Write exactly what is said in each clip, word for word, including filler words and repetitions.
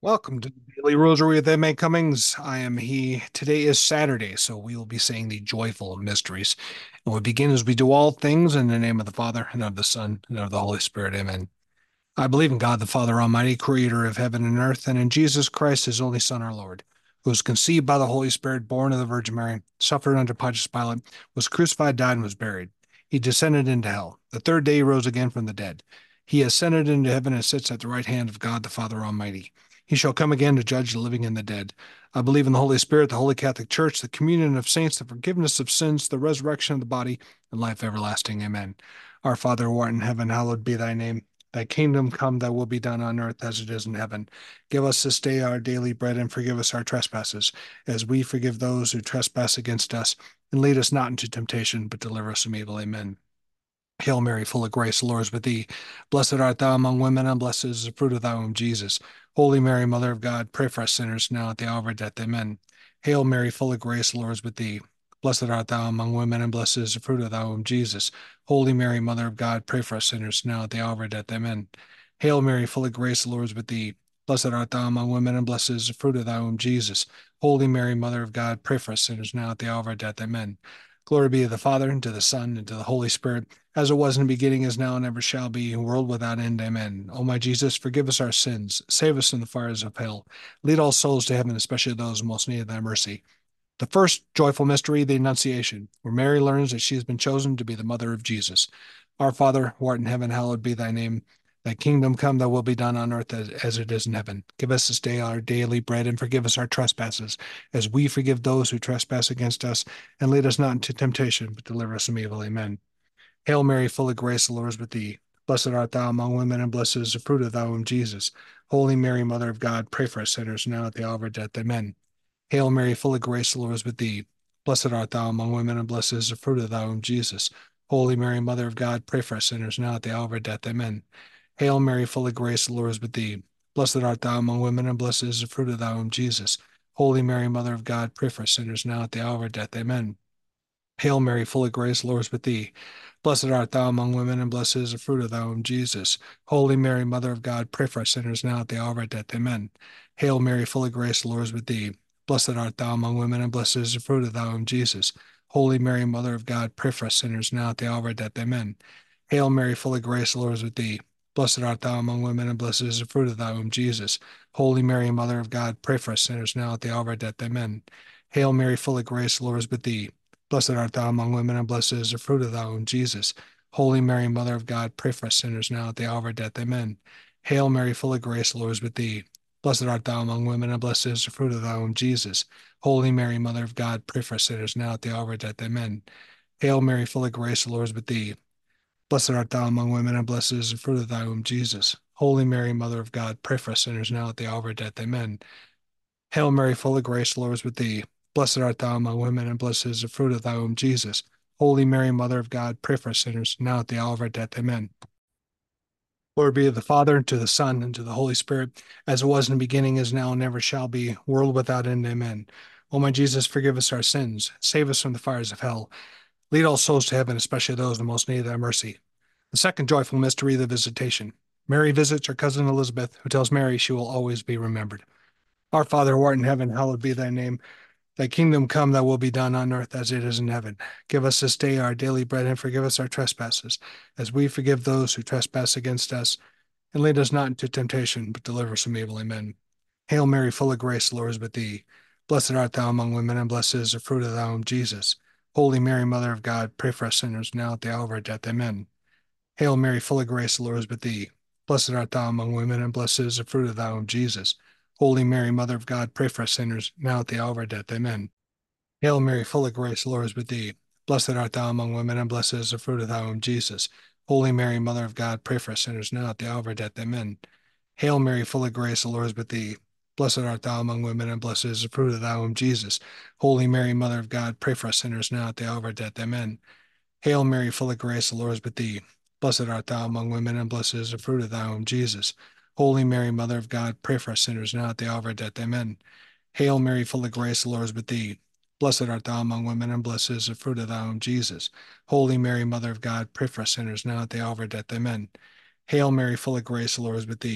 Welcome to the Daily Rosary with M A Cummings. I am he. Today is Saturday, so we will be saying the joyful mysteries. And we begin as we do all things in the name of the Father, and of the Son, and of the Holy Spirit. Amen. I believe in God the Father Almighty, creator of heaven and earth, and in Jesus Christ, his only Son, our Lord, who was conceived by the Holy Spirit, born of the Virgin Mary, suffered under Pontius Pilate, was crucified, died, and was buried. He descended into hell. The third day he rose again from the dead. He ascended into heaven and sits at the right hand of God the Father Almighty. He shall come again to judge the living and the dead. I believe in the Holy Spirit, the Holy Catholic Church, the communion of saints, the forgiveness of sins, the resurrection of the body, and life everlasting. Amen. Our Father who art in heaven, hallowed be thy name. Thy kingdom come, thy will be done on earth as it is in heaven. Give us this day our daily bread, and forgive us our trespasses, as we forgive those who trespass against us. And lead us not into temptation, but deliver us from evil. Amen. Hail Mary, full of grace, the Lord is with thee. Blessed art thou among women, and blessed is the fruit of thy womb, Jesus. Holy Mary, Mother of God, pray for us sinners now at the hour of our death. Amen. Hail Mary, full of grace, the Lord is with thee. Blessed art thou among women, and blessed is the fruit of thy womb, Jesus. Holy Mary, Mother of God, pray for us sinners now at the hour of our death. Amen. Hail Mary, full of grace, the Lord is with thee. Blessed art thou among women, and blessed is the fruit of thy womb, Jesus. Holy Mary, Mother of God, pray for us sinners now at the hour of our death. Amen. Glory be to the Father, and to the Son, and to the Holy Spirit, as it was in the beginning, is now, and ever shall be, world without end. Amen. O my Jesus, forgive us our sins, save us from the fires of hell, lead all souls to heaven, especially those who most need thy mercy. The first joyful mystery, the Annunciation, where Mary learns that she has been chosen to be the mother of Jesus. Our Father, who art in heaven, hallowed be thy name. Thy kingdom come, thy will be done on earth as, as it is in heaven. Give us this day our daily bread, and forgive us our trespasses, as we forgive those who trespass against us. And lead us not into temptation, but deliver us from evil. Amen. Hail Mary, full of grace, the Lord is with thee. Blessed art thou among women, and blessed is the fruit of thy womb, Jesus. Holy Mary, Mother of God, pray for us sinners now at the hour of our death. Amen. Hail Mary, full of grace, the Lord is with thee. Blessed art thou among women, and blessed is the fruit of thy womb, Jesus. Holy Mary, Mother of God, pray for us sinners now at the hour of our death. Amen. Hail Mary, full of grace, the Lord is with thee. Blessed art thou among women, and blessed is the fruit of thy womb, Jesus. Holy Mary, Mother of God, pray for us sinners now at the hour of our death. Amen. Hail Mary, full of grace, the Lord is with thee. Blessed art thou among women, and blessed is the fruit of thy womb, Jesus. Holy Mary, Mother of God, pray for us sinners now at the hour of our death. Amen. Hail Mary, full of grace, the Lord is with thee. Blessed art thou among women, and blessed is the fruit of thy womb, Jesus. Holy Mary, Mother of God, pray for us sinners now at the hour of our death. Amen. Hail Mary, full of grace, the Lord is with thee. Blessed art thou among women, and blessed is the fruit of thy womb, Jesus. Holy Mary, Mother of God, pray for us sinners now at the hour of our death. Amen. Hail Mary, full of grace, the Lord is with thee. Blessed art thou among women, and blessed is the fruit of thy womb, Jesus. Holy Mary, Mother of God, pray for us sinners now at the hour of our death. Amen. Hail Mary, full of grace, the Lord is with thee. Blessed art thou among women, and blessed is the fruit of thy womb, Jesus. Holy Mary, Mother of God, pray for us sinners now at the hour of our death. Amen. Hail Mary, full of grace, the Lord is with thee. Blessed art thou among women, and blessed is the fruit of thy womb, Jesus. Holy Mary, Mother of God, pray for us sinners now at the hour of our death. Amen. Hail Mary, full of grace, the Lord is with thee. Blessed art thou among women, and blessed is the fruit of thy womb, Jesus. Holy Mary, Mother of God, pray for us sinners, now at the hour of our death. Amen. Glory be to the Father, and to the Son, and to the Holy Spirit, as it was in the beginning, is now, and never shall be, world without end. Amen. O my Jesus, forgive us our sins, save us from the fires of hell, lead all souls to heaven, especially those in most need of thy mercy. The second joyful mystery, the Visitation. Mary visits her cousin Elizabeth, who tells Mary she will always be remembered. Our Father, who art in heaven, hallowed be thy name. Thy kingdom come, thy will be done on earth as it is in heaven. Give us this day our daily bread, and forgive us our trespasses, as we forgive those who trespass against us. And lead us not into temptation, but deliver us from evil. Amen. Hail Mary, full of grace, the Lord is with thee. Blessed art thou among women, and blessed is the fruit of thy womb, Jesus. Holy Mary, Mother of God, pray for us sinners now at the hour of our death. Amen. Hail Mary, full of grace, the Lord is with thee. Blessed art thou among women, and blessed is the fruit of thy womb, Jesus. Holy Mary, Mother of God, pray for us sinners, now at the hour of our death. Amen. Hail Mary, full of grace, the Lord is with thee. Blessed art thou among women, and blessed is the fruit of thy womb, Jesus. Holy Mary, Mother of God, pray for us sinners, now at the hour of our death. Amen. Hail Mary, full of grace, the Lord is with thee. Blessed art thou among women, and blessed is the fruit of thy womb, Jesus. Holy Mary, Mother of God, pray for us sinners, now at the hour of our death. Amen. Hail Mary, full of grace, the Lord is with thee. Blessed art thou among women, and blessed is the fruit of thy womb, Jesus. Holy Mary, Mother of God, pray for us sinners now at the hour of our death. Amen. Hail Mary, full of grace, the Lord is with thee. Blessed art thou among women, and blessed is the fruit of thy womb, Jesus. Holy Mary, Mother of God, pray for us sinners now at the hour of our death. Amen. Hail Mary, full of grace, the Lord is with thee.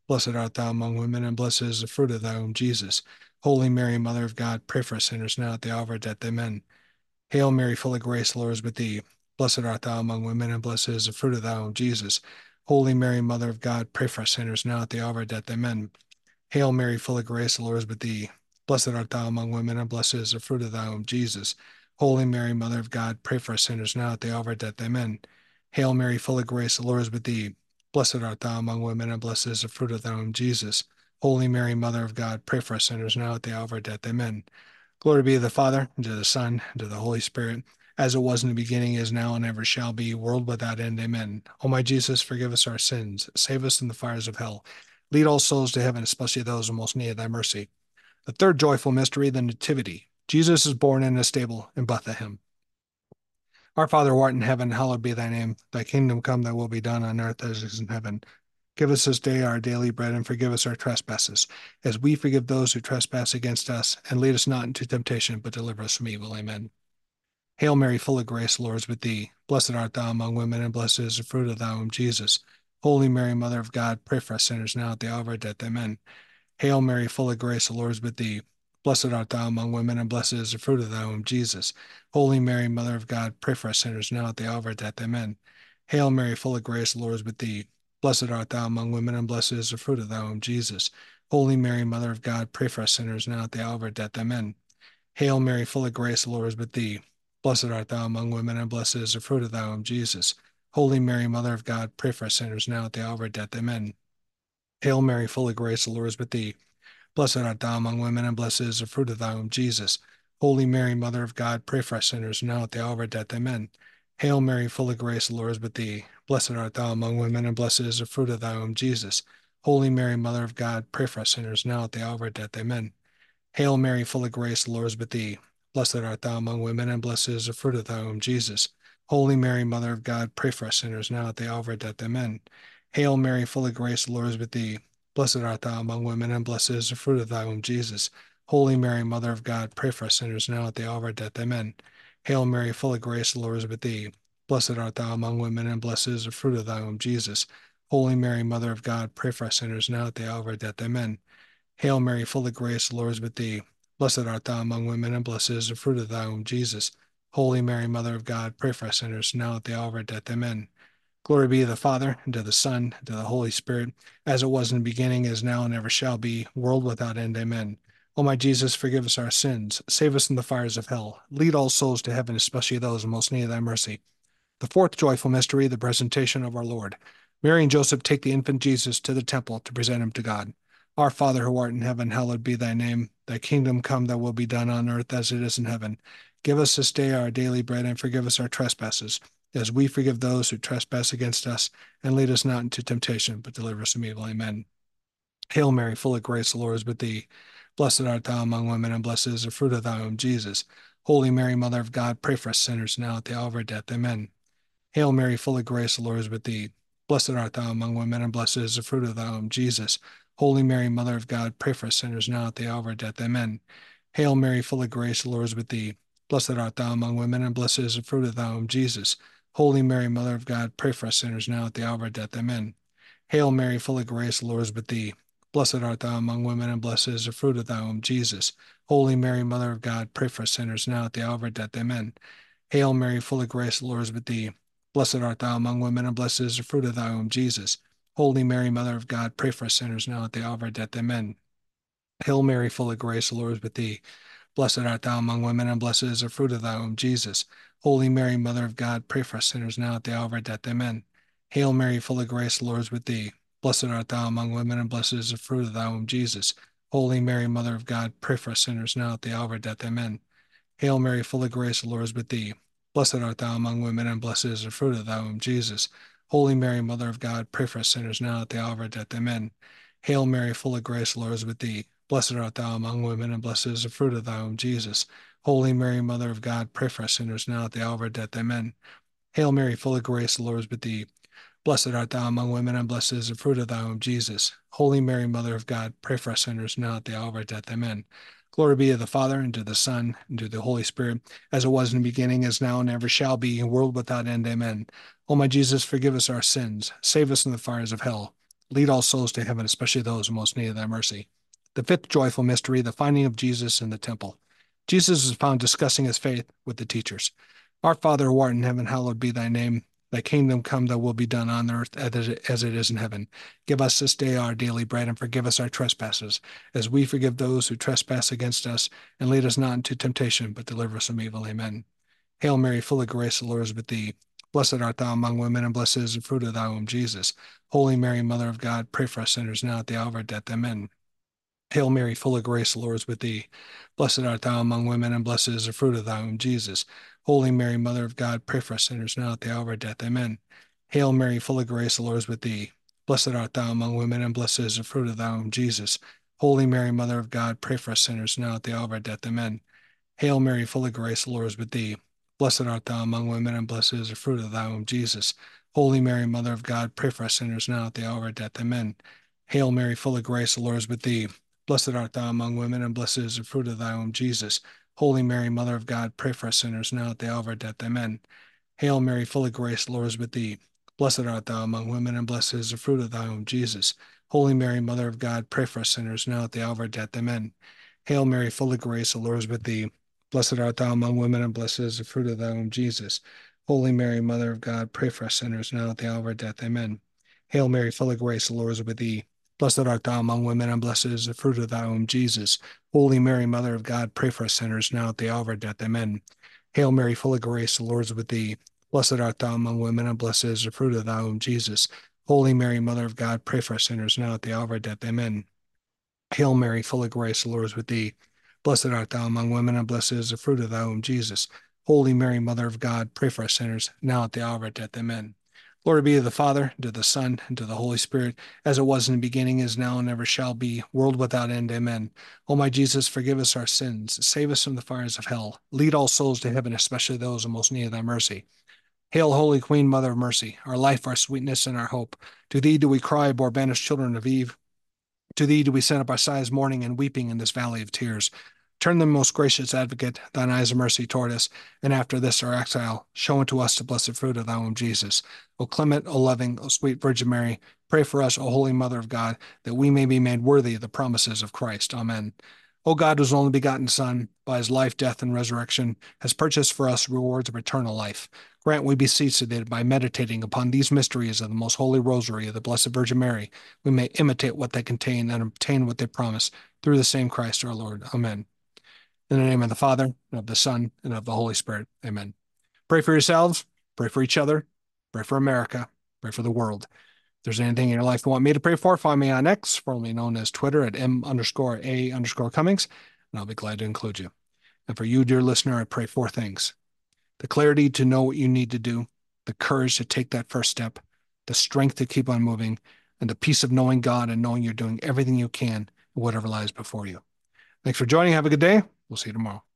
Blessed art thou among women, and blessed is the fruit of thy womb, Jesus. Holy Mary, Mother of God, pray for us sinners now at the hour of our death. Amen. Hail Mary, full of grace, the Lord is with thee. Blessed art thou among women, and blessed is the fruit of thy womb, Jesus. Holy Mary, Mother of God, pray for us sinners now at the hour of our death. Amen. Hail Mary, full of grace, the Lord is with thee. Blessed art thou among women, and blessed is the fruit of thy womb, Jesus. Holy Mary, Mother of God, pray for us sinners now at the hour of our death. Amen. Hail Mary, full of grace, the Lord is with thee. Blessed art thou among women, and blessed is the fruit of thy womb, Jesus. Holy Mary, Mother of God, pray for us sinners now at the hour of our death. Amen. Glory be to the Father, and to the Son, and to the Holy Spirit, as it was in the beginning, is now, and ever shall be, world without end. Amen. O my Jesus, forgive us our sins, save us from the fires of hell. Lead all souls to heaven, especially those who most need thy mercy. The third joyful mystery, the Nativity. Jesus is born in a stable in Bethlehem. Our Father who art in heaven, hallowed be thy name. Thy kingdom come, thy will be done on earth as it is in heaven. Give us this day our daily bread, and forgive us our trespasses, as we forgive those who trespass against us. And lead us not into temptation, but deliver us from evil. Amen. Hail Mary, full of grace, the Lord is with thee. Blessed art thou among women, and blessed is the fruit of thy womb, Jesus. Holy Mary, Mother of God, pray for us sinners now at the hour of our death. Amen. Hail Mary, full of grace, the Lord is with thee. Blessed art thou among women, and blessed is the fruit of thy womb, Jesus. Holy Mary, Mother of God, pray for us sinners now at the hour of our death. Amen. Hail Mary, full of grace, the Lord is with thee. Blessed art thou among women, and blessed is the fruit of thy womb, Jesus. Holy Mary, Mother of God, pray for us sinners now at the hour of our death. Amen. Hail Mary, full of grace, the Lord is with thee. Blessed art thou among women, and blessed is the fruit of thy womb, Jesus. Holy Mary, Mother of God, pray for us sinners now at the hour of our death. Amen. Hail Mary, full of grace, the Lord is with thee. Blessed art thou among women, and blessed is the fruit of thy womb, Jesus. Holy Mary, Mother of God, pray for us sinners now at the hour of our death. Amen. Hail Mary, full of grace, the Lord is with thee. Blessed art thou among women, and blessed is the fruit of thy womb, Jesus. Holy Mary, Mother of God, pray for us sinners now at the hour of our death. Amen. Hail Mary, full of grace, the Lord is with thee. Blessed art thou among women, and blessed is the fruit of thy womb, Jesus. Holy Mary, Mother of God, pray for us sinners now at the hour of our death. Amen. Hail Mary, full of grace, the Lord is with thee. Blessed art thou among women, and blessed is the fruit of thy womb, Jesus. Holy Mary, Mother of God, pray for us sinners now at the hour of our death. Amen. Hail Mary, full of grace, the Lord is with thee. Blessed art thou among women, and blessed is the fruit of thy womb, Jesus. Holy Mary, Mother of God, pray for us sinners now at the hour of our death. Amen. Hail Mary, full of grace, the Lord is with thee. Blessed art thou among women, and blessed is the fruit of thy womb, Jesus. Holy Mary, Mother of God, pray for us sinners now at the hour of our death. Amen. Glory be to the Father, and to the Son, and to the Holy Spirit, as it was in the beginning, is now, and ever shall be, world without end. Amen. O my Jesus, forgive us our sins, save us from the fires of hell, lead all souls to heaven, especially those in most need of thy mercy. The fourth joyful mystery, the presentation of our Lord. Mary and Joseph take the infant Jesus to the temple to present him to God. Our Father who art in heaven, hallowed be thy name. Thy kingdom come, thy will be done on earth as it is in heaven. Give us this day our daily bread, and forgive us our trespasses, as we forgive those who trespass against us. And lead us not into temptation, but deliver us from evil. Amen. Hail Mary, full of grace, the Lord is with thee. Blessed art thou among women, and blessed is the fruit of thy womb, Jesus. Holy Mary, Mother of God, pray for us sinners now at the hour of our death. Amen. Hail Mary, full of grace, the Lord is with thee. Blessed art thou among women, and blessed is the fruit of thy womb, Jesus. Holy Mary, Mother of God, pray for us sinners now at the hour of our death. Amen. Hail Mary, full of grace, the Lord is with thee. Blessed art thou among women, and blessed is the fruit of thy womb, Jesus. Holy Mary, Mother of God, pray for us sinners now at the hour of our death. Amen. Hail Mary, full of grace, the Lord is with thee. Blessed art thou among women, and blessed is the fruit of thy womb, Jesus. Holy Mary, Mother of God, pray for us sinners now at the hour of our death. Amen. Hail Mary, full of grace, the Lord is with thee. Blessed art thou among women, and blessed is the fruit of thy womb, Jesus. Holy Mary, Mother of God, pray for us sinners now at the hour of our death. Amen. Hail Mary, full of grace, the Lord is with thee. Blessed art thou among women, and blessed is the fruit of thy womb, Jesus. Holy Mary, Mother of God, pray for us sinners now at the hour of our death. Amen. Hail Mary, full of grace, the Lord is with thee. Blessed art thou among women, and blessed is the fruit of thy womb, Jesus. Holy Mary, Mother of God, pray for us sinners now at the hour of our death. Amen. Hail Mary, full of grace, the Lord is with thee. Blessed art thou among women, and blessed is the fruit of thy womb, Jesus. Holy Mary, Mother of God, pray for us sinners now at the hour of our death. Amen. Hail Mary, full of grace, the Lord is with thee. Blessed art thou among women, and blessed is the fruit of thy womb, Jesus. Holy Mary, Mother of God, pray for us sinners now at the hour of our death. Amen. Hail Mary, full of grace, the Lord is with thee. Blessed art thou among women, and blessed is the fruit of thy womb, Jesus. Holy Mary, Mother of God, pray for us sinners now at the hour of our death. Amen. Glory be to the Father, and to the Son, and to the Holy Spirit, as it was in the beginning, is now, and ever shall be, world without end. Amen. O my Jesus, forgive us our sins, save us from the fires of hell. Lead all souls to heaven, especially those who most need thy mercy. The fifth joyful mystery, the finding of Jesus in the temple. Jesus is found discussing his faith with the teachers. Our Father who art in heaven, hallowed be thy name. Thy kingdom come, thy will be done on earth as it is in heaven. Give us this day our daily bread, and forgive us our trespasses, as we forgive those who trespass against us. And lead us not into temptation, but deliver us from evil. Amen. Hail Mary, full of grace, the Lord is with thee. Blessed art thou among women, and blessed is the fruit of thy womb, Jesus. Holy Mary, Mother of God, pray for us sinners now at the hour of our death. Amen. Hail Mary, full of grace, the Lord is with thee. Blessed art thou among women, and blessed is the fruit of thy womb, Jesus. Holy Mary, Mother of God, pray for us sinners now at the hour of our death. Amen. Hail Mary, full of grace, the Lord is with thee. Blessed art thou among women, and blessed is the fruit of thy womb, Jesus. Holy Mary, Mother of God, pray for us sinners now at the hour of our death. Amen. Hail Mary, full of grace, the Lord is with thee. Blessed art thou among women, and blessed is the fruit of thy womb, Jesus. Holy Mary, Mother of God, pray for us sinners now at the hour of our death. Amen. Hail Mary, full of grace, the Lord is with thee. Blessed art thou among women, and blessed is the fruit of thy womb, Jesus. Holy Mary, Mother of God, pray for us sinners now at the hour of our death. Amen. Hail Mary, full of grace, the Lord is with thee. Blessed art thou among women, and blessed is the fruit of thy womb, Jesus. Holy Mary, Mother of God, pray for us sinners now at the hour of our death. Amen. Hail Mary, full of grace, the Lord is with thee. Blessed art thou among women, and blessed is the fruit of thy womb, Jesus. Holy Mary, Mother of God, pray for us sinners now at the hour of our death. Amen. Hail Mary, full of grace, the Lord is with thee. Blessed art thou among women, and blessed is the fruit of thy womb, Jesus. Holy Mary, Mother of God, pray for us sinners now at the hour of our death. Amen. Hail Mary, full of grace, the Lord is with thee. Blessed art thou among women, and blessed is the fruit of thy womb, Jesus. Holy Mary, Mother of God, pray for us sinners now at the hour of our death. Amen. Hail Mary, full of grace, the Lord is with thee. Blessed art thou among women, and blessed is the fruit of thy womb, Jesus. Holy Mary, Mother of God, pray for us sinners, now at the hour of our death. Amen. Glory be to the Father, to the Son, and to the Holy Spirit, as it was in the beginning, is now, and ever shall be, world without end. Amen. O my Jesus, forgive us our sins, save us from the fires of hell, lead all souls to heaven, especially those in most need of thy mercy. Hail, Holy Queen, Mother of Mercy, our life, our sweetness, and our hope. To thee do we cry, poor banished children of Eve. To thee do we send up our sighs, mourning and weeping in this valley of tears. Turn them, most gracious advocate, thine eyes of mercy toward us, and after this our exile, show unto us the blessed fruit of thy womb, Jesus. O clement, O loving, O sweet Virgin Mary, pray for us, O holy Mother of God, that we may be made worthy of the promises of Christ. Amen. O God, whose only begotten Son, by his life, death, and resurrection, has purchased for us rewards of eternal life. Grant, we beseech thee, that by meditating upon these mysteries of the most holy rosary of the Blessed Virgin Mary, we may imitate what they contain and obtain what they promise, through the same Christ our Lord. Amen. In the name of the Father, and of the Son, and of the Holy Spirit. Amen. Pray for yourselves, pray for each other, pray for America, pray for the world. If there's anything in your life you want me to pray for, find me on X, formerly known as Twitter, at M underscore A underscore Cummings, and I'll be glad to include you. And for you, dear listener, I pray four things: the clarity to know what you need to do, the courage to take that first step, the strength to keep on moving, and the peace of knowing God and knowing you're doing everything you can in whatever lies before you. Thanks for joining. Have a good day. We'll see you tomorrow.